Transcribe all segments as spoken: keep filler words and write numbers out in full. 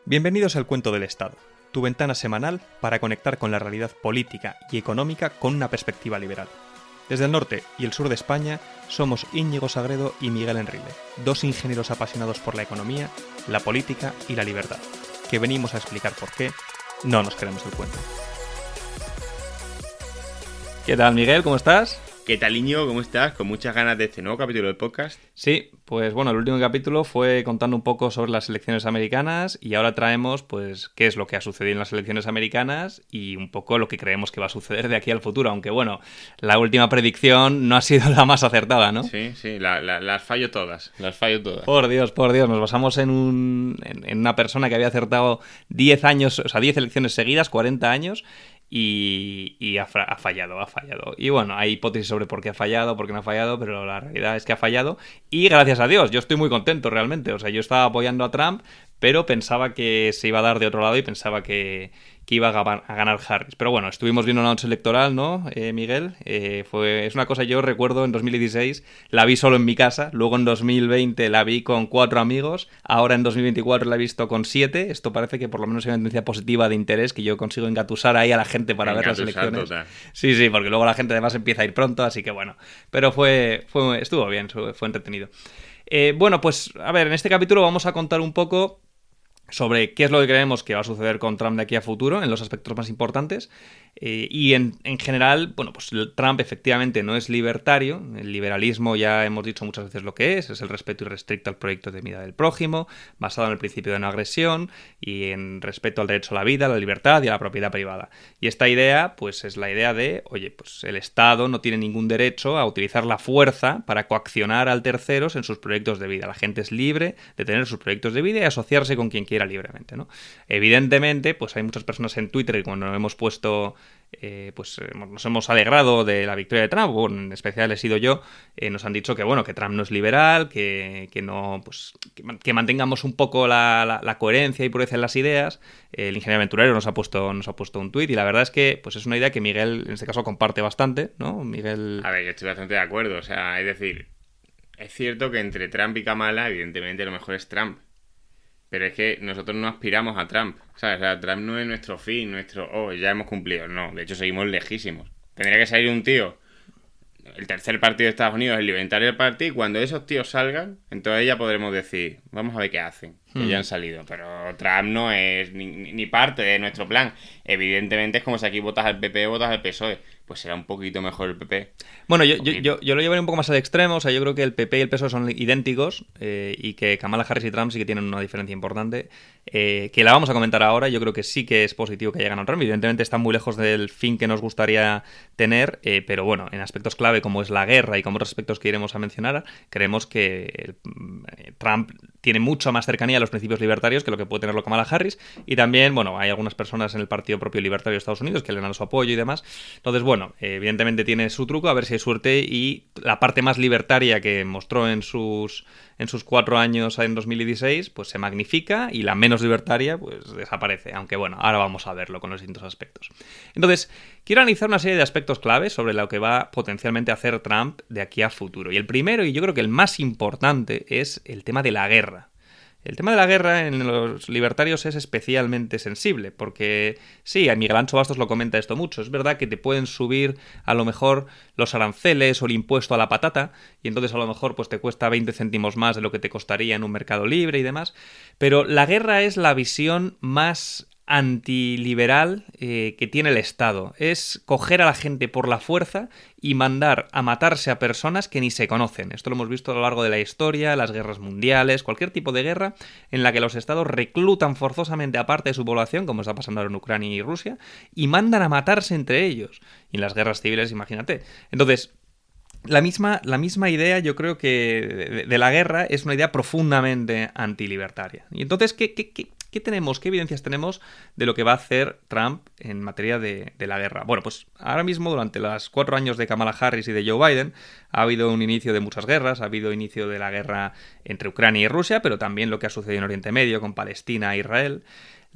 Bienvenidos al Cuento del Estado, tu ventana semanal para conectar con la realidad política y económica con una perspectiva liberal. Desde el norte y el sur de España somos Íñigo Sagredo y Miguel Enrile, dos ingenieros apasionados por la economía, la política y la libertad, que venimos a explicar por qué no nos queremos el cuento. ¿Qué tal, Miguel? ¿Cómo estás? ¿Qué tal, Íñigo? ¿Cómo estás? Con muchas ganas de este nuevo capítulo del podcast. Sí, pues bueno, el último capítulo fue contando un poco sobre las elecciones americanas y ahora traemos, pues, qué es lo que ha sucedido en las elecciones americanas y un poco lo que creemos que va a suceder de aquí al futuro, aunque bueno, la última predicción no ha sido la más acertada, ¿no? Sí, sí, la, la, las fallo todas, las fallo todas. Por Dios, por Dios, nos basamos en, un, en, en una persona que había acertado diez años, o sea, diez elecciones seguidas, cuarenta años... Y, y ha, ha fallado, ha fallado. Y bueno, hay hipótesis sobre por qué ha fallado, por qué no ha fallado, pero la realidad es que ha fallado. Y gracias a Dios, yo estoy muy contento realmente. O sea, yo estaba apoyando a Trump, pero pensaba que se iba a dar de otro lado y pensaba que, que iba a ganar Harris. Pero bueno, estuvimos viendo una noche electoral, ¿no, eh, Miguel? Eh, fue, es una cosa, yo recuerdo en dos mil dieciséis, la vi solo en mi casa, luego en dos mil veinte la vi con cuatro amigos, ahora en dos mil veinticuatro la he visto con siete. Esto parece que por lo menos hay una tendencia positiva de interés, que yo consigo engatusar ahí a la gente para ver las elecciones. Total. Sí, sí, porque luego la gente además empieza a ir pronto, así que bueno. Pero fue, fue estuvo bien, fue entretenido. Eh, bueno, pues a ver, en este capítulo vamos a contar un poco sobre qué es lo que creemos que va a suceder con Trump de aquí a futuro en los aspectos más importantes eh, y en, en general, bueno, pues Trump efectivamente no es libertario. El liberalismo ya hemos dicho muchas veces lo que es, es el respeto irrestricto al proyecto de vida del prójimo, basado en el principio de no agresión y en respeto al derecho a la vida, a la libertad y a la propiedad privada. Y esta idea, pues es la idea de, oye, pues el Estado no tiene ningún derecho a utilizar la fuerza para coaccionar a terceros en sus proyectos de vida. La gente es libre de tener sus proyectos de vida y asociarse con quien quiera libremente, ¿no? Evidentemente, pues hay muchas personas en Twitter que cuando hemos puesto, eh, pues nos hemos alegrado de la victoria de Trump, bueno, en especial he sido yo, eh, nos han dicho que bueno, que Trump no es liberal, que, que no, pues que, que mantengamos un poco la, la, la coherencia y pureza en las ideas. El ingeniero aventurero nos ha puesto, nos ha puesto un tuit y la verdad es que pues es una idea que Miguel en este caso comparte bastante, ¿no? Miguel. A ver, yo estoy bastante de acuerdo, o sea, es decir, es cierto que entre Trump y Kamala, evidentemente lo mejor es Trump. Pero es que nosotros no aspiramos a Trump, ¿sabes? O sea, Trump no es nuestro fin, nuestro... Oh, ya hemos cumplido. No, de hecho seguimos lejísimos. Tendría que salir un tío, el tercer partido de Estados Unidos, el Libertarian Party, y cuando esos tíos salgan, entonces ya podremos decir, vamos a ver qué hacen, que hmm. ya han salido. Pero Trump no es ni, ni parte de nuestro plan. Evidentemente es como si aquí votas al P P o votas al P S O E. Pues será un poquito mejor el P P. Bueno, yo, yo, yo, yo lo llevaré un poco más al extremo. O sea, yo creo que el P P y el P S O E son idénticos eh, y que Kamala Harris y Trump sí que tienen una diferencia importante, eh, que la vamos a comentar ahora. Yo creo que sí que es positivo que haya ganado Trump. Evidentemente están muy lejos del fin que nos gustaría tener, eh, pero bueno, en aspectos clave como es la guerra y como otros aspectos que iremos a mencionar, creemos que el, eh, Trump tiene mucho más cercanía a los principios libertarios que lo que puede tenerlo Kamala Harris. Y también, bueno, hay algunas personas en el Partido propio libertario de Estados Unidos que le dan su apoyo y demás. Entonces, bueno, Bueno, evidentemente tiene su truco, a ver si hay suerte, y la parte más libertaria que mostró en sus en sus cuatro años en dos mil dieciséis, pues se magnifica, y la menos libertaria pues desaparece, aunque bueno, ahora vamos a verlo con los distintos aspectos. Entonces, quiero analizar una serie de aspectos claves sobre lo que va potencialmente a hacer Trump de aquí a futuro, y el primero, y yo creo que el más importante, es el tema de la guerra. El tema de la guerra en los libertarios es especialmente sensible, porque sí, Miguel Ancho Bastos lo comenta esto mucho. Es verdad que te pueden subir a lo mejor los aranceles o el impuesto a la patata, y entonces a lo mejor pues te cuesta veinte céntimos más de lo que te costaría en un mercado libre y demás, pero la guerra es la visión más antiliberal eh, que tiene el Estado. Es coger a la gente por la fuerza y mandar a matarse a personas que ni se conocen. Esto lo hemos visto a lo largo de la historia, las guerras mundiales, cualquier tipo de guerra en la que los estados reclutan forzosamente a parte de su población, como está pasando ahora en Ucrania y Rusia, y mandan a matarse entre ellos. Y en las guerras civiles, imagínate. Entonces, La misma, la misma idea, yo creo que de, de la guerra es una idea profundamente antilibertaria. Y entonces, ¿qué, qué, qué, qué tenemos? ¿Qué evidencias tenemos de lo que va a hacer Trump en materia de, de la guerra? Bueno, pues ahora mismo, durante los cuatro años de Kamala Harris y de Joe Biden, ha habido un inicio de muchas guerras. Ha habido inicio de la guerra entre Ucrania y Rusia, pero también lo que ha sucedido en Oriente Medio con Palestina e Israel.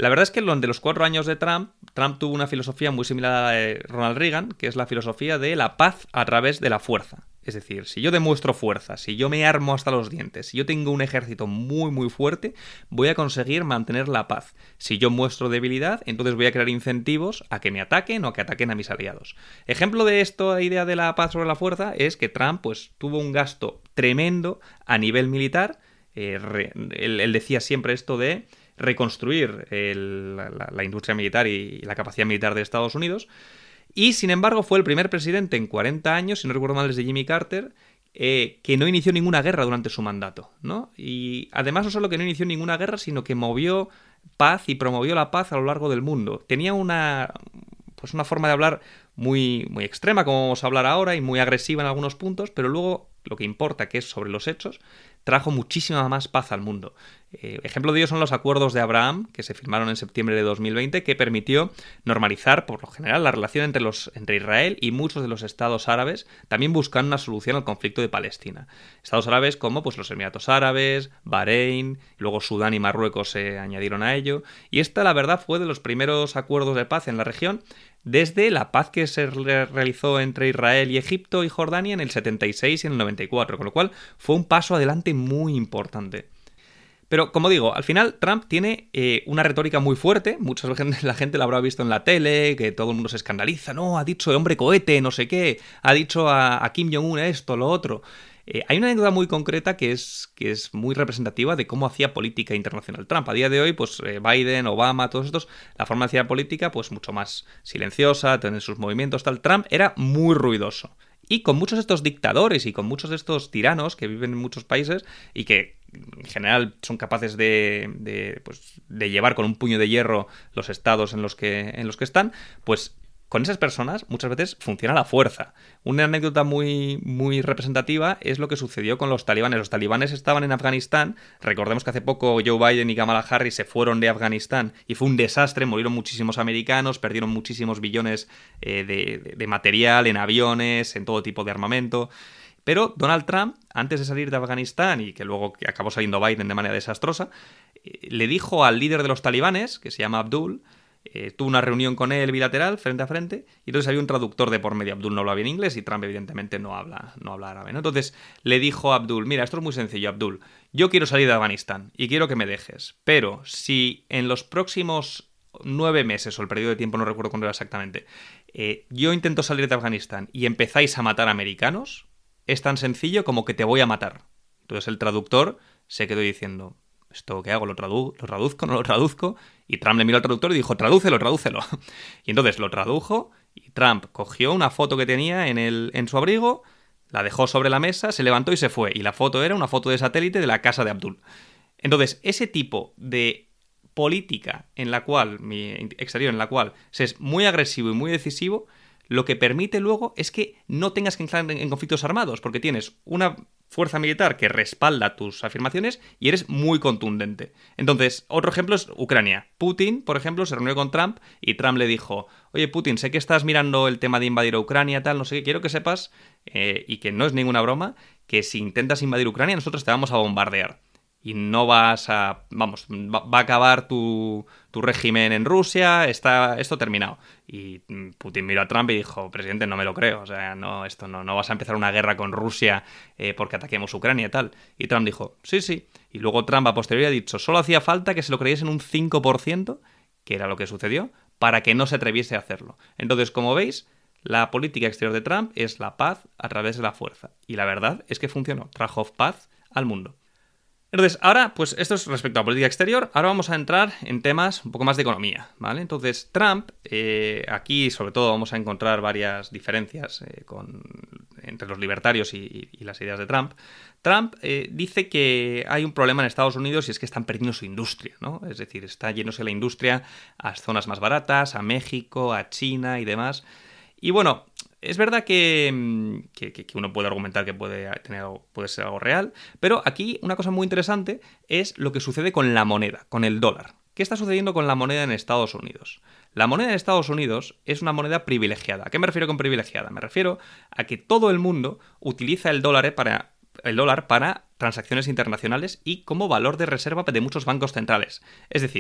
La verdad es que durante los cuatro años de Trump, Trump tuvo una filosofía muy similar a la de Ronald Reagan, que es la filosofía de la paz a través de la fuerza. Es decir, si yo demuestro fuerza, si yo me armo hasta los dientes, si yo tengo un ejército muy muy fuerte, voy a conseguir mantener la paz. Si yo muestro debilidad, entonces voy a crear incentivos a que me ataquen o a que ataquen a mis aliados. Ejemplo de esto, la idea de la paz sobre la fuerza, es que Trump pues tuvo un gasto tremendo a nivel militar. Eh, re, él, él decía siempre esto de reconstruir el, la, la industria militar y la capacidad militar de Estados Unidos. Y, sin embargo, fue el primer presidente en cuarenta años, si no recuerdo mal desde Jimmy Carter, eh, que no inició ninguna guerra durante su mandato, ¿no? Y además no solo que no inició ninguna guerra, sino que movió paz y promovió la paz a lo largo del mundo. Tenía una, pues una forma de hablar muy, muy extrema, como vamos a hablar ahora, y muy agresiva en algunos puntos, pero luego lo que importa, que es sobre los hechos, trajo muchísima más paz al mundo. Eh, ejemplo de ello son los acuerdos de Abraham, que se firmaron en septiembre de dos mil veinte, que permitió normalizar, por lo general, la relación entre, los, entre Israel y muchos de los estados árabes, también buscando una solución al conflicto de Palestina. Estados árabes como pues, los Emiratos Árabes, Bahrein, luego Sudán y Marruecos se añadieron a ello. Y esta, la verdad, fue de los primeros acuerdos de paz en la región, desde la paz que se realizó entre Israel y Egipto y Jordania en el setenta y seis y en el noventa y cuatro, con lo cual fue un paso adelante muy importante. Pero, como digo, al final Trump tiene eh, una retórica muy fuerte, mucha gente, la gente lo habrá visto en la tele, que todo el mundo se escandaliza, no, ha dicho hombre cohete, no sé qué, ha dicho a, a Kim Jong-un esto, lo otro. Eh, hay una anécdota muy concreta que es, que es muy representativa de cómo hacía política internacional Trump. A día de hoy, pues eh, Biden, Obama, todos estos, la forma de hacer política, pues mucho más silenciosa, tener sus movimientos, tal. Trump era muy ruidoso. Y con muchos de estos dictadores y con muchos de estos tiranos que viven en muchos países y que en general son capaces de, de, pues, de llevar con un puño de hierro los estados en los que, en los que están, pues con esas personas muchas veces funciona la fuerza. Una anécdota muy, muy representativa es lo que sucedió con los talibanes. Los talibanes estaban en Afganistán. Recordemos que hace poco Joe Biden y Kamala Harris se fueron de Afganistán y fue un desastre. Murieron muchísimos americanos, perdieron muchísimos billones eh, de, de, de material en aviones, en todo tipo de armamento. Pero Donald Trump, antes de salir de Afganistán y que luego acabó saliendo Biden de manera desastrosa, eh, le dijo al líder de los talibanes, que se llama Abdul, Eh, tuvo una reunión con él bilateral, frente a frente, y entonces había un traductor de por medio. Abdul no habla bien inglés y Trump evidentemente no habla, no habla árabe, ¿no? Entonces le dijo a Abdul, mira, esto es muy sencillo, Abdul, yo quiero salir de Afganistán y quiero que me dejes, pero si en los próximos nueve meses, o el periodo de tiempo no recuerdo cuándo era exactamente, eh, yo intento salir de Afganistán y empezáis a matar americanos, es tan sencillo como que te voy a matar. Entonces el traductor se quedó diciendo, ¿esto qué hago? ¿Lo, tradu- ¿Lo traduzco? ¿No lo traduzco? Y Trump le miró al traductor y dijo, tradúcelo, tradúcelo. Y entonces lo tradujo y Trump cogió una foto que tenía en, el, en su abrigo, la dejó sobre la mesa, se levantó y se fue. Y la foto era una foto de satélite de la casa de Abdul. Entonces, ese tipo de política en la cual, mi exterior en la cual se es muy agresivo y muy decisivo, lo que permite luego es que no tengas que entrar en, en conflictos armados, porque tienes una fuerza militar que respalda tus afirmaciones y eres muy contundente. Entonces, otro ejemplo es Ucrania. Putin, por ejemplo, se reunió con Trump y Trump le dijo, oye, Putin, sé que estás mirando el tema de invadir a Ucrania, tal, no sé qué, quiero que sepas, eh, y que no es ninguna broma, que si intentas invadir Ucrania, nosotros te vamos a bombardear. Y no vas a... Vamos, va, va a acabar tu, tu régimen en Rusia, está esto terminado. Y Putin miró a Trump y dijo, presidente, no me lo creo, o sea, no, esto no, no vas a empezar una guerra con Rusia eh, porque ataquemos Ucrania y tal. Y Trump dijo, sí, sí. Y luego Trump a posteriori ha dicho, solo hacía falta que se lo creyesen un cinco por ciento, que era lo que sucedió, para que no se atreviese a hacerlo. Entonces, como veis, la política exterior de Trump es la paz a través de la fuerza. Y la verdad es que funcionó, trajo paz al mundo. Entonces, ahora, pues esto es respecto a la política exterior. Ahora vamos a entrar en temas un poco más de economía, ¿vale? Entonces, Trump, eh, aquí sobre todo vamos a encontrar varias diferencias eh, con, entre los libertarios y, y las ideas de Trump. Trump eh, dice que hay un problema en Estados Unidos y es que están perdiendo su industria, ¿no? Es decir, está yéndose la industria a zonas más baratas, a México, a China y demás. Y bueno, es verdad que, que, que uno puede argumentar que puede, tener, puede ser algo real, pero aquí una cosa muy interesante es lo que sucede con la moneda, con el dólar. ¿Qué está sucediendo con la moneda en Estados Unidos? La moneda en Estados Unidos es una moneda privilegiada. ¿A qué me refiero con privilegiada? Me refiero a que todo el mundo utiliza el dólar para, el dólar para transacciones internacionales y como valor de reserva de muchos bancos centrales. Es decir,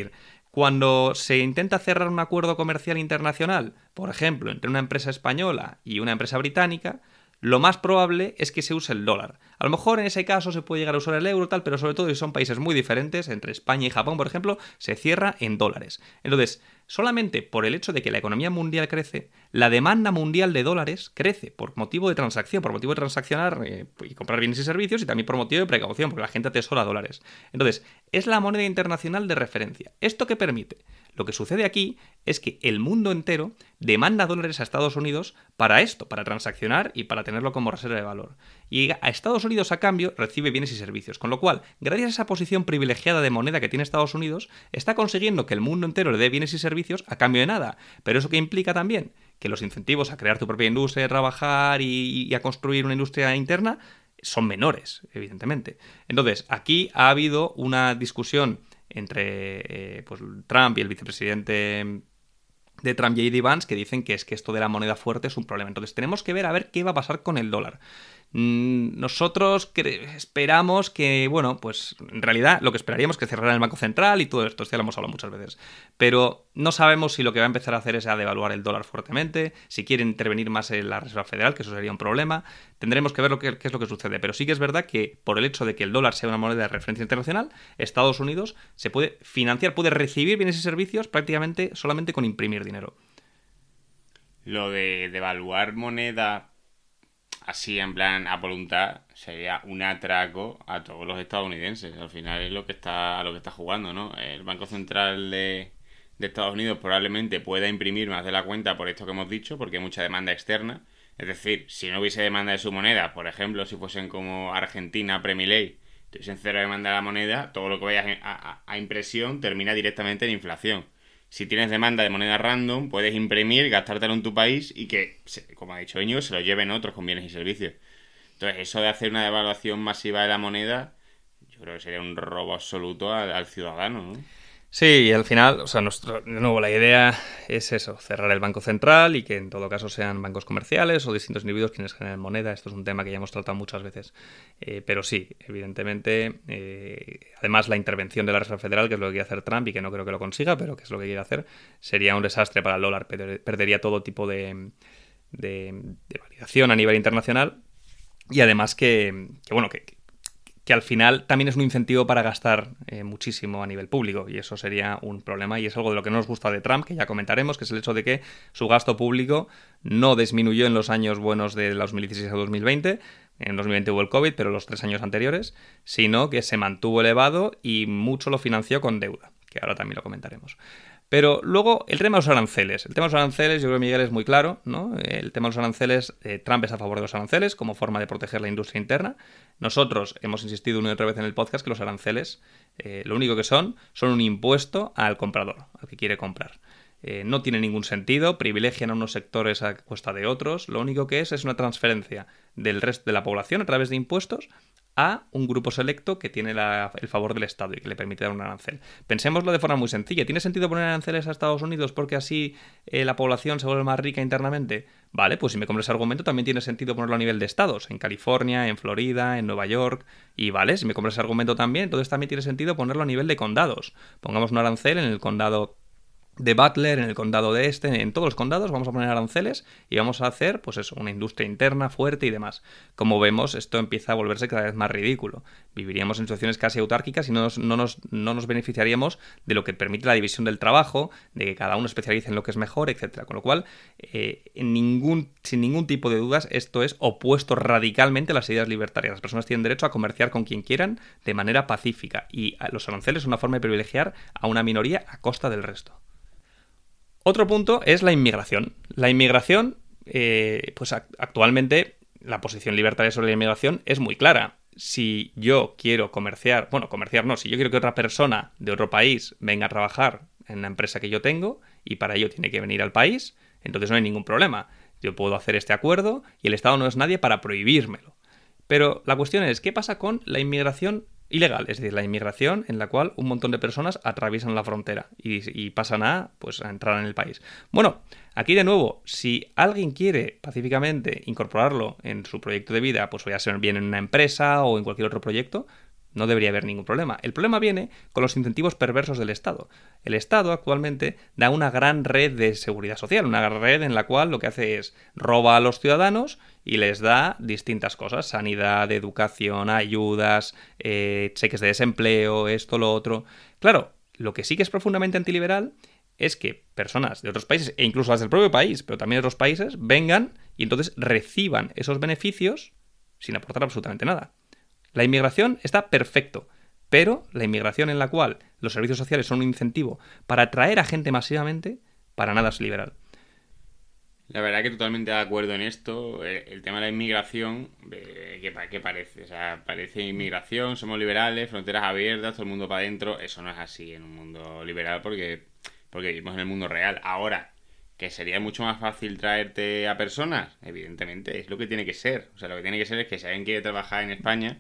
Cuando se intenta cerrar un acuerdo comercial internacional, por ejemplo, entre una empresa española y una empresa británica, lo más probable es que se use el dólar. A lo mejor en ese caso se puede llegar a usar el euro, tal, pero sobre todo si son países muy diferentes, entre España y Japón, por ejemplo, se cierra en dólares. Entonces, solamente por el hecho de que la economía mundial crece, la demanda mundial de dólares crece por motivo de transacción, por motivo de transaccionar eh, y comprar bienes y servicios, y también por motivo de precaución, porque la gente atesora dólares. Entonces, es la moneda internacional de referencia. ¿Esto qué permite? Lo que sucede aquí es que el mundo entero demanda dólares a Estados Unidos para esto, para transaccionar y para tenerlo como reserva de valor. Y a Estados Unidos, a cambio, recibe bienes y servicios. Con lo cual, gracias a esa posición privilegiada de moneda que tiene Estados Unidos, está consiguiendo que el mundo entero le dé bienes y servicios a cambio de nada. Pero eso que implica también que los incentivos a crear tu propia industria, a trabajar y, y a construir una industria interna son menores, evidentemente. Entonces, aquí ha habido una discusión entre eh, pues, Trump y el vicepresidente de Trump, J D Vance, que dicen que es que esto de la moneda fuerte es un problema. Entonces tenemos que ver a ver qué va a pasar con el dólar. Nosotros esperamos que, bueno, pues en realidad lo que esperaríamos es que cerrara el Banco Central y todo esto, esto ya lo hemos hablado muchas veces, pero no sabemos si lo que va a empezar a hacer es a devaluar el dólar fuertemente, si quiere intervenir más en la Reserva Federal, que eso sería un problema. Tendremos que ver lo que, qué es lo que sucede, pero sí que es verdad que por el hecho de que el dólar sea una moneda de referencia internacional, Estados Unidos se puede financiar, puede recibir bienes y servicios prácticamente solamente con imprimir dinero. Lo de devaluar moneda así en plan a voluntad sería un atraco a todos los estadounidenses. Al final es lo que está a lo que está jugando, ¿no? El Banco Central de, de Estados Unidos probablemente pueda imprimir más de la cuenta por esto que hemos dicho, porque hay mucha demanda externa. Es decir, si no hubiese demanda de su moneda, por ejemplo, si fuesen como Argentina, Premilei, tuviesen cero demanda de la moneda, todo lo que vayas a, a, a impresión termina directamente en inflación. Si tienes demanda de moneda random, puedes imprimir, gastártelo en tu país y que, como ha dicho Íñigo, se lo lleven otros con bienes y servicios. Entonces, eso de hacer una devaluación masiva de la moneda, yo creo que sería un robo absoluto al, al ciudadano, ¿no? Sí, y al final, o sea, nuestro, de nuevo, la idea es eso, cerrar el Banco Central y que en todo caso sean bancos comerciales o distintos individuos quienes generen moneda. Esto es un tema que ya hemos tratado muchas veces. Eh, pero sí, evidentemente, eh, además la intervención de la Reserva Federal, que es lo que quiere hacer Trump y que no creo que lo consiga, pero que es lo que quiere hacer, sería un desastre para el dólar. Perdería todo tipo de, de, de validación a nivel internacional y además que, que bueno, que... que al final también es un incentivo para gastar eh, muchísimo a nivel público y eso sería un problema y es algo de lo que no nos gusta de Trump, que ya comentaremos, que es el hecho de que su gasto público no disminuyó en los años buenos de dos mil dieciséis a dos mil veinte, en dos mil veinte hubo el COVID, pero los tres años anteriores, sino que se mantuvo elevado y mucho lo financió con deuda, que ahora también lo comentaremos. Pero luego, el tema de los aranceles. El tema de los aranceles, yo creo que Miguel es muy claro, ¿no? El tema de los aranceles, eh, Trump es a favor de los aranceles como forma de proteger la industria interna. Nosotros hemos insistido una y otra vez en el podcast que los aranceles, eh, lo único que son, son un impuesto al comprador, al que quiere comprar. Eh, no tiene ningún sentido, privilegian a unos sectores a costa de otros. Lo único que es es una transferencia del resto de la población a través de impuestos a un grupo selecto que tiene la, el favor del Estado y que le permite dar un arancel. Pensémoslo de forma muy sencilla. ¿Tiene sentido poner aranceles a Estados Unidos porque así eh, la población se vuelve más rica internamente? Vale, pues si me compro ese argumento también tiene sentido ponerlo a nivel de estados, en California, en Florida, en Nueva York. Y vale, si me compro ese argumento también, entonces también tiene sentido ponerlo a nivel de condados. Pongamos un arancel en el condado de Butler, en el condado de este, en todos los condados vamos a poner aranceles y vamos a hacer, pues eso, una industria interna fuerte y demás. Como vemos, esto empieza a volverse cada vez más ridículo. Viviríamos en situaciones casi autárquicas y no nos, no nos, no nos beneficiaríamos de lo que permite la división del trabajo, de que cada uno especialice en lo que es mejor, etcétera. Con lo cual, eh, en ningún, sin ningún tipo de dudas, esto es opuesto radicalmente a las ideas libertarias. Las personas tienen derecho a comerciar con quien quieran de manera pacífica y los aranceles son una forma de privilegiar a una minoría a costa del resto. Otro punto es la inmigración. La inmigración, eh, pues actualmente la posición libertaria sobre la inmigración es muy clara. Si yo quiero comerciar, bueno, comerciar no, si yo quiero que otra persona de otro país venga a trabajar en la empresa que yo tengo y para ello tiene que venir al país, entonces no hay ningún problema. Yo puedo hacer este acuerdo y el Estado no es nadie para prohibírmelo. Pero la cuestión es, ¿qué pasa con la inmigración ilegal? Es decir, la inmigración en la cual un montón de personas atraviesan la frontera y, y pasan a, pues, a entrar en el país. Bueno, aquí de nuevo, si alguien quiere pacíficamente incorporarlo en su proyecto de vida, pues ya sea bien en una empresa o en cualquier otro proyecto, No debería haber ningún problema. El problema viene con los incentivos perversos del Estado. El Estado actualmente da una gran red de seguridad social, una red en la cual lo que hace es roba a los ciudadanos y les da distintas cosas, sanidad, educación, ayudas, eh, cheques de desempleo, esto, lo otro. Claro, lo que sí que es profundamente antiliberal es que personas de otros países, e incluso las del propio país, pero también de otros países, vengan y entonces reciban esos beneficios sin aportar absolutamente nada. La inmigración está perfecto, pero la inmigración en la cual los servicios sociales son un incentivo para atraer a gente masivamente, para nada es liberal. La verdad que totalmente de acuerdo en esto. El tema de la inmigración, ¿qué, qué parece? O sea, parece inmigración, somos liberales, fronteras abiertas, todo el mundo para adentro. Eso no es así en un mundo liberal porque, porque vivimos en el mundo real. Ahora, que sería mucho más fácil traerte a personas, evidentemente, es lo que tiene que ser. O sea, lo que tiene que ser es que si alguien quiere trabajar en España,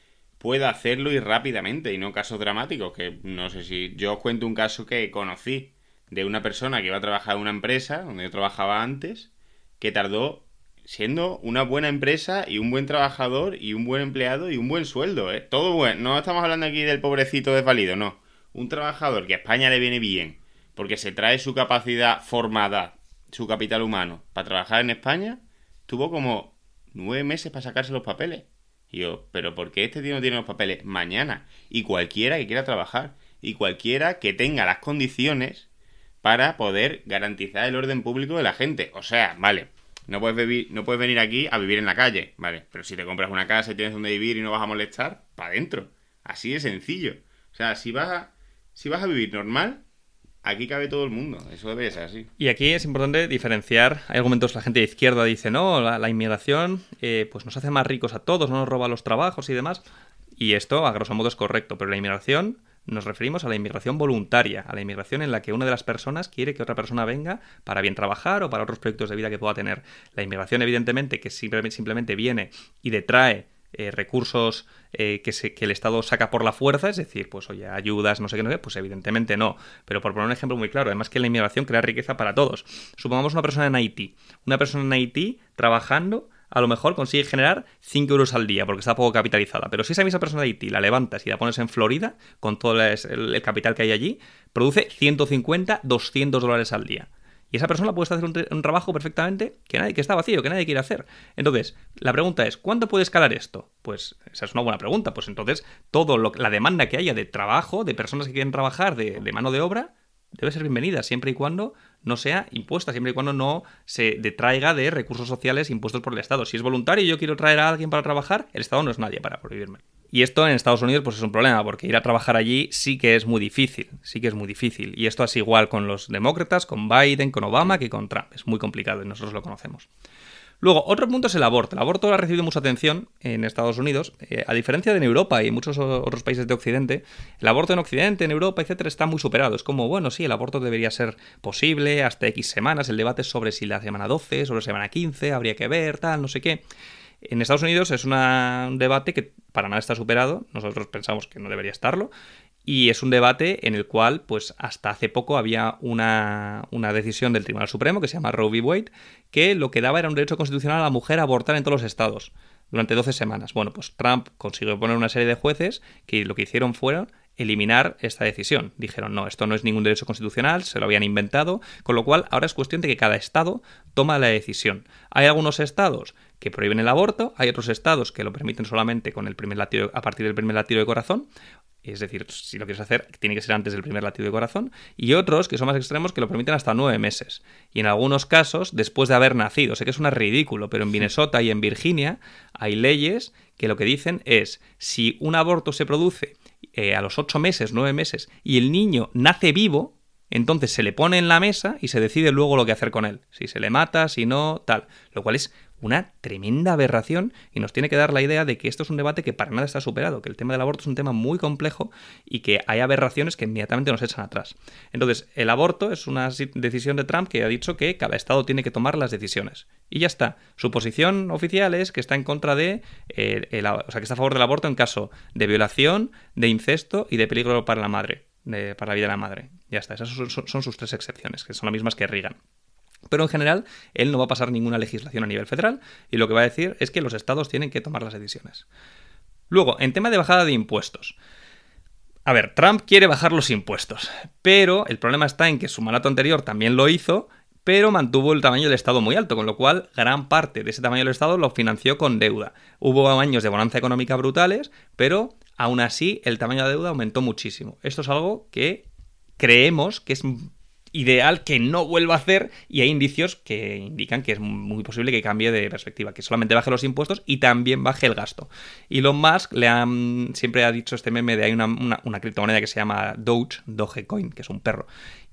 pueda hacerlo y rápidamente, y no casos dramáticos, que no sé si... Yo os cuento un caso que conocí de una persona que iba a trabajar en una empresa, donde yo trabajaba antes, que tardó siendo una buena empresa y un buen trabajador y un buen empleado y un buen sueldo, ¿eh? Todo bueno. No estamos hablando aquí del pobrecito desvalido, no. Un trabajador que a España le viene bien, porque se trae su capacidad formada, su capital humano, para trabajar en España, tuvo como nueve meses para sacarse los papeles. Y yo, ¿pero por qué este tío no tiene los papeles? Mañana. Y cualquiera que quiera trabajar. Y cualquiera que tenga las condiciones para poder garantizar el orden público de la gente. O sea, vale, no puedes, vivir, no puedes venir aquí a vivir en la calle, ¿vale? Pero si te compras una casa y tienes donde vivir y no vas a molestar, para adentro. Así de sencillo. O sea, si vas a, si vas a vivir normal, aquí cabe todo el mundo. Eso debe ser así. Y aquí es importante diferenciar. Hay argumentos, la gente de izquierda dice, no, la, la inmigración eh, pues nos hace más ricos a todos, no nos roba los trabajos y demás. Y esto, a grosso modo, es correcto. Pero la inmigración, nos referimos a la inmigración voluntaria, a la inmigración en la que una de las personas quiere que otra persona venga para bien trabajar o para otros proyectos de vida que pueda tener. La inmigración, evidentemente, que simplemente viene y detrae Eh, recursos eh, que, se, que el Estado saca por la fuerza, es decir, pues oye, ayudas, no sé qué, no sé, pues evidentemente no. Pero por poner un ejemplo muy claro, además que la inmigración crea riqueza para todos. Supongamos una persona en Haití. Una persona en Haití trabajando a lo mejor consigue generar cinco euros al día porque está poco capitalizada. Pero si esa misma persona de Haití la levantas y la pones en Florida, con todo el, el capital que hay allí, produce ciento cincuenta, doscientos dólares al día. Y esa persona puede hacer un, un trabajo perfectamente que nadie que está vacío, que nadie quiere hacer. Entonces, la pregunta es, ¿cuánto puede escalar esto? Pues esa es una buena pregunta. Pues entonces, todo lo, la demanda que haya de trabajo, de personas que quieren trabajar, de, de mano de obra, debe ser bienvenida, siempre y cuando no sea impuesta, siempre y cuando no se detraiga de recursos sociales impuestos por el Estado. Si es voluntario y yo quiero traer a alguien para trabajar, el Estado no es nadie para prohibirme. Y esto en Estados Unidos pues es un problema, porque ir a trabajar allí sí que es muy difícil, sí que es muy difícil. Y esto es igual con los demócratas, con Biden, con Obama, que con Trump. Es muy complicado y nosotros lo conocemos. Luego, otro punto es el aborto. El aborto ha recibido mucha atención en Estados Unidos. Eh, a diferencia de en Europa y en muchos otros países de Occidente, el aborto en Occidente, en Europa, etcétera, está muy superado. Es como, bueno, sí, el aborto debería ser posible hasta X semanas. El debate es sobre si la semana doce, sobre la semana quince, habría que ver, tal, no sé qué. En Estados Unidos es una, un debate que para nada está superado. Nosotros pensamos que no debería estarlo. Y es un debate en el cual, pues hasta hace poco había una, una decisión del Tribunal Supremo que se llama Roe v. Wade, que lo que daba era un derecho constitucional a la mujer a abortar en todos los estados durante doce semanas. Bueno, pues Trump consiguió poner una serie de jueces que lo que hicieron fueron eliminar esta decisión. Dijeron, no, esto no es ningún derecho constitucional, se lo habían inventado, con lo cual ahora es cuestión de que cada estado toma la decisión. Hay algunos estados que prohíben el aborto, hay otros estados que lo permiten solamente con el primer latido, a partir del primer latido de corazón, es decir, si lo quieres hacer, tiene que ser antes del primer latido de corazón, y otros, que son más extremos, que lo permiten hasta nueve meses. Y en algunos casos, después de haber nacido. Sé que es un ridículo, pero en Minnesota y en Virginia hay leyes que lo que dicen es, si un aborto se produce eh, a los ocho meses, nueve meses, y el niño nace vivo, entonces se le pone en la mesa y se decide luego lo que hacer con él. Si se le mata, si no, tal. Lo cual es una tremenda aberración y nos tiene que dar la idea de que esto es un debate que para nada está superado, que el tema del aborto es un tema muy complejo y que hay aberraciones que inmediatamente nos echan atrás. Entonces, el aborto es una decisión de Trump que ha dicho que cada estado tiene que tomar las decisiones. Y ya está. Su posición oficial es que está en contra de... Eh, el, o sea, que está a favor del aborto en caso de violación, de incesto y de peligro para la madre, de, para la vida de la madre. Ya está. Esas son, son, son sus tres excepciones, que son las mismas que Reagan. Pero en general, él no va a pasar ninguna legislación a nivel federal y lo que va a decir es que los estados tienen que tomar las decisiones. Luego, en tema de bajada de impuestos. A ver, Trump quiere bajar los impuestos, pero el problema está en que su mandato anterior también lo hizo, pero mantuvo el tamaño del Estado muy alto, con lo cual gran parte de ese tamaño del Estado lo financió con deuda. Hubo años de bonanza económica brutales, pero aún así el tamaño de la deuda aumentó muchísimo. Esto es algo que creemos que es ideal que no vuelva a hacer, y hay indicios que indican que es muy posible que cambie de perspectiva, que solamente baje los impuestos y también baje el gasto. Elon Musk le han, siempre ha dicho este meme de hay una, una, una criptomoneda que se llama Doge, Dogecoin, que es un perro,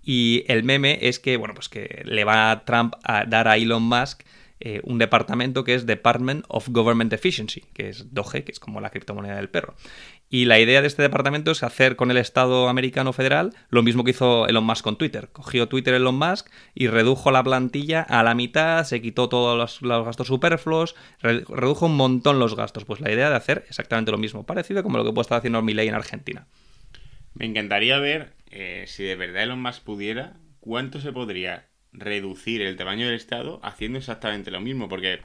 y el meme es que, bueno, pues que le va a Trump a dar a Elon Musk eh, un departamento que es Department of Government Efficiency, que es Doge, que es como la criptomoneda del perro. Y la idea de este departamento es hacer con el Estado americano federal lo mismo que hizo Elon Musk con Twitter. Cogió Twitter Elon Musk y redujo la plantilla a la mitad, se quitó todos los, los gastos superfluos, re, redujo un montón los gastos. Pues la idea de hacer exactamente lo mismo, parecido como lo que puede estar haciendo Milei en Argentina. Me encantaría ver, eh, si de verdad Elon Musk pudiera, cuánto se podría reducir el tamaño del Estado haciendo exactamente lo mismo, porque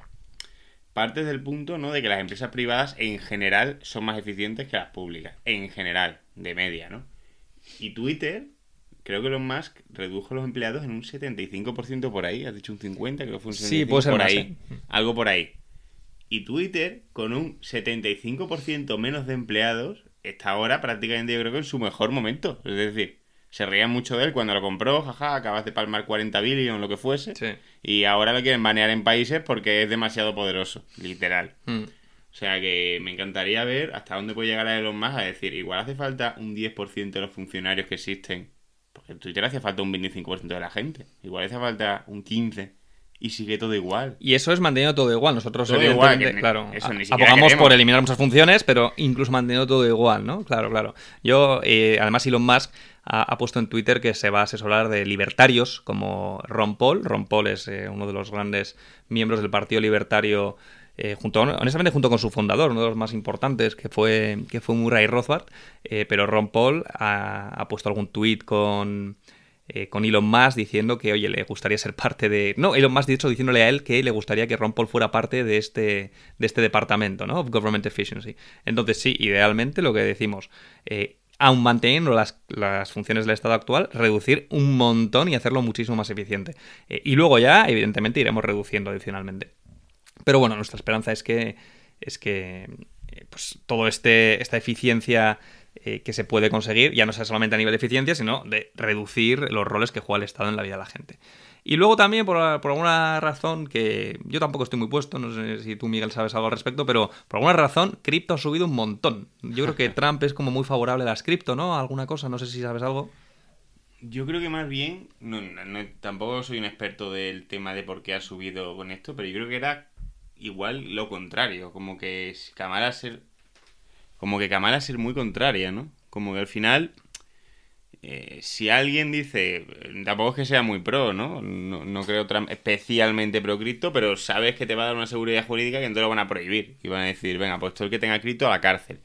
partes del punto, ¿no?, de que las empresas privadas en general son más eficientes que las públicas, en general, de media, ¿no? Y Twitter, creo que Elon Musk redujo los empleados en un setenta y cinco por ciento por ahí, has dicho un cincuenta, creo que fue un setenta y cinco por ciento, Sí, puede ser por más, ahí, ¿eh? algo por ahí. Y Twitter, con un setenta y cinco por ciento menos de empleados, está ahora prácticamente, yo creo que en su mejor momento. Es decir, se reían mucho de él cuando lo compró, jaja, acabas de palmar cuarenta billion, lo que fuese, Sí. y ahora lo quieren banear en países porque es demasiado poderoso, literal. Mm. O sea que me encantaría ver hasta dónde puede llegar a Elon Musk a decir, igual hace falta un diez por ciento de los funcionarios que existen, porque en Twitter hace falta un veinticinco por ciento de la gente, igual hace falta un quince por ciento. Y sigue todo igual. Y eso es manteniendo todo igual. Nosotros, todo evidentemente, igual, que claro, eso ni a- siquiera abogamos queremos. por eliminar muchas funciones, pero incluso manteniendo todo igual, ¿no? Claro, claro. Yo, eh, además, Elon Musk ha, ha puesto en Twitter que se va a asesorar de libertarios como Ron Paul. Ron Paul es eh, uno de los grandes miembros del Partido Libertario, eh, junto, honestamente, junto con su fundador, uno de los más importantes, que fue, que fue Murray Rothbard. Eh, pero Ron Paul ha, ha puesto algún tuit con... Eh, con Elon Musk diciendo que, oye, le gustaría ser parte de... No, Elon Musk, de hecho, diciéndole a él que le gustaría que Ron Paul fuera parte de este, de este departamento, ¿no? Of Government Efficiency. Entonces, sí, idealmente lo que decimos, eh, aun manteniendo las, las funciones del Estado actual, reducir un montón y hacerlo muchísimo más eficiente. Eh, y luego ya, evidentemente, iremos reduciendo adicionalmente. Pero bueno, nuestra esperanza es que, es que eh, pues, todo este esta eficiencia... Eh, que se puede conseguir, ya no sea solamente a nivel de eficiencia, sino de reducir los roles que juega el Estado en la vida de la gente. Y luego también, por, por alguna razón que yo tampoco estoy muy puesto, no sé si tú, Miguel, sabes algo al respecto, pero por alguna razón, cripto ha subido un montón. Yo creo que Trump es como muy favorable a las cripto, ¿no? Alguna cosa, no sé si sabes algo. Yo creo que más bien, no, no, no, tampoco soy un experto del tema de por qué ha subido con esto, pero yo creo que era igual lo contrario, como que Kamala ser... Como que Kamala ser muy contraria, ¿no? Como que al final, eh, si alguien dice, tampoco es que sea muy pro, ¿no? No, no creo Trump especialmente pro cripto, pero sabes que te va a dar una seguridad jurídica que entonces lo van a prohibir. Y van a decir, venga, pues todo el que tenga cripto a la cárcel.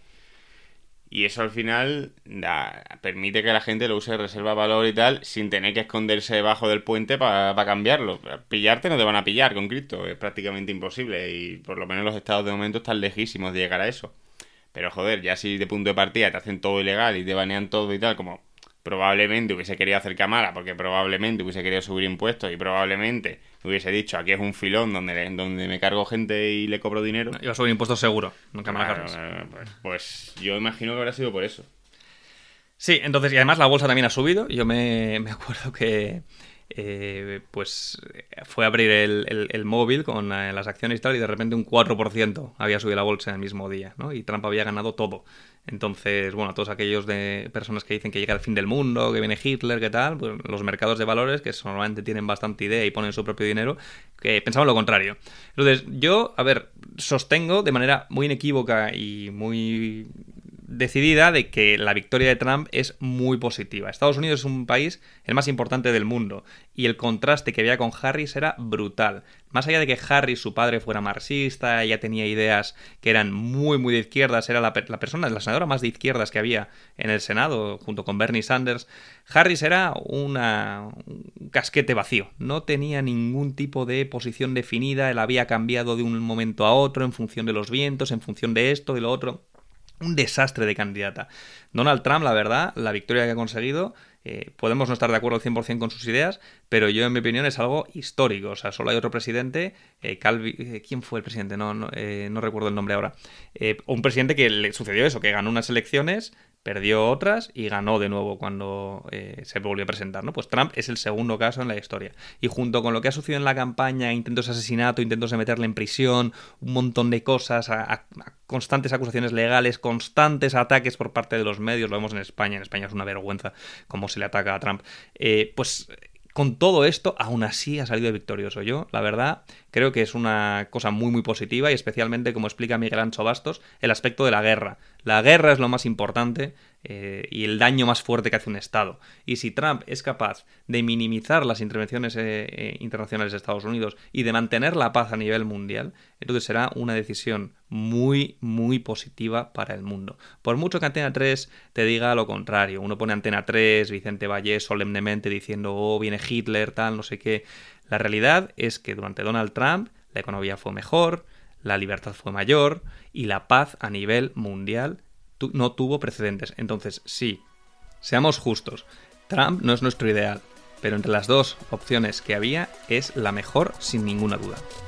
Y eso al final da, permite que la gente lo use de reserva de valor y tal, sin tener que esconderse debajo del puente para pa cambiarlo. Pillarte no te van a pillar con cripto, es prácticamente imposible. Y por lo menos los estados de momento están lejísimos de llegar a eso. Pero joder, ya si de punto de partida te hacen todo ilegal y te banean todo y tal, como probablemente hubiese querido hacer Kamala, porque probablemente hubiese querido subir impuestos y probablemente hubiese dicho, aquí es un filón donde, donde me cargo gente y le cobro dinero. Iba a subir impuestos seguro, no Kamala Claro, Harris. pues, pues yo imagino que habrá sido por eso. Sí, entonces, y además la bolsa también ha subido. Yo me, me acuerdo que eh, pues fue a abrir el, el, el móvil con eh, las acciones y tal, y de repente un cuatro por ciento había subido la bolsa en el mismo día, ¿no? Y Trump había ganado todo. Entonces, bueno, todos aquellos de personas que dicen que llega el fin del mundo, que viene Hitler, que tal, pues los mercados de valores, que normalmente tienen bastante idea y ponen su propio dinero, que pensaban lo contrario. Entonces, yo, a ver, sostengo de manera muy inequívoca y muy decidida de que la victoria de Trump es muy positiva. Estados Unidos es un país el más importante del mundo y el contraste que había con Harris era brutal. Más allá de que Harris, su padre, fuera marxista, ella tenía ideas que eran muy, muy de izquierdas, era la, la persona, la senadora más de izquierdas que había en el Senado, junto con Bernie Sanders. Harris era una, un casquete vacío, no tenía ningún tipo de posición definida, él había cambiado de un momento a otro en función de los vientos, en función de esto, de lo otro. un desastre de candidata. Donald Trump, la verdad, la victoria que ha conseguido, eh, podemos no estar de acuerdo al cien por ciento con sus ideas, pero yo, en mi opinión, es algo histórico. O sea, solo hay otro presidente, eh, Calvi... Eh, ¿quién fue el presidente? No, no, eh, no recuerdo el nombre ahora. Eh, un presidente que le sucedió eso, que ganó unas elecciones, perdió otras y ganó de nuevo cuando eh, se volvió a presentar, ¿no? Pues Trump es el segundo caso en la historia. Y junto con lo que ha sucedido en la campaña, intentos de asesinato, intentos de meterle en prisión, un montón de cosas, a, a, a constantes acusaciones legales, constantes ataques por parte de los medios, lo vemos en España, en España es una vergüenza cómo se le ataca a Trump, eh, pues... Con todo esto, aún así ha salido victorioso. Yo, la verdad, creo que es una cosa muy, muy positiva y especialmente, como explica Miguel Ancho Bastos, el aspecto de la guerra. La guerra es lo más importante eh, y el daño más fuerte que hace un Estado. Y si Trump es capaz de minimizar las intervenciones eh, eh, internacionales de Estados Unidos y de mantener la paz a nivel mundial, entonces será una decisión muy, muy positiva para el mundo. Por mucho que Antena tres te diga lo contrario, uno pone Antena tres, Vicente Vallés solemnemente diciendo, oh, viene Hitler, tal, no sé qué. La realidad es que durante Donald Trump la economía fue mejor, la libertad fue mayor y la paz a nivel mundial tu- no tuvo precedentes. Entonces, sí, seamos justos, Trump no es nuestro ideal, pero entre las dos opciones que había es la mejor sin ninguna duda.